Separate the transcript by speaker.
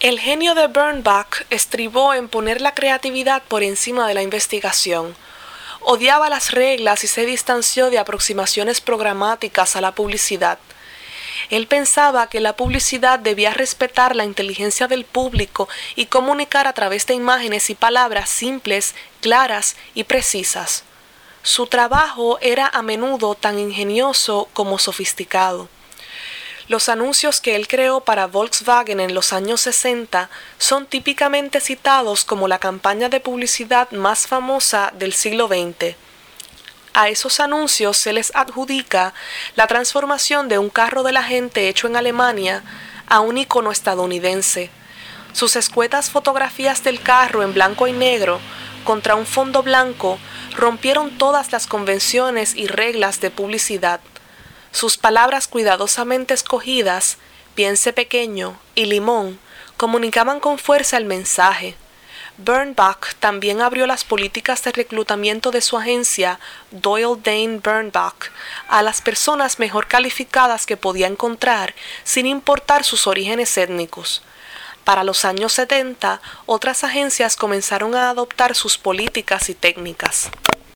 Speaker 1: El genio de Bernbach estribó en poner la creatividad por encima de la investigación. Odiaba las reglas y se distanció de aproximaciones programáticas a la publicidad. Él pensaba que la publicidad debía respetar la inteligencia del público y comunicar a través de imágenes y palabras simples, claras y precisas. Su trabajo era a menudo tan ingenioso como sofisticado. Los anuncios que él creó para Volkswagen en los años 60 son típicamente citados como la campaña de publicidad más famosa del siglo XX. A esos anuncios se les adjudica la transformación de un carro de la gente hecho en Alemania a un icono estadounidense. Sus escuetas fotografías del carro en blanco y negro contra un fondo blanco rompieron todas las convenciones y reglas de publicidad. Sus palabras cuidadosamente escogidas, piense pequeño y limón, comunicaban con fuerza el mensaje. Bernbach también abrió las políticas de reclutamiento de su agencia, Doyle Dane Bernbach, a las personas mejor calificadas que podía encontrar, sin importar sus orígenes étnicos. Para los años 70, otras agencias comenzaron a adoptar sus políticas y técnicas.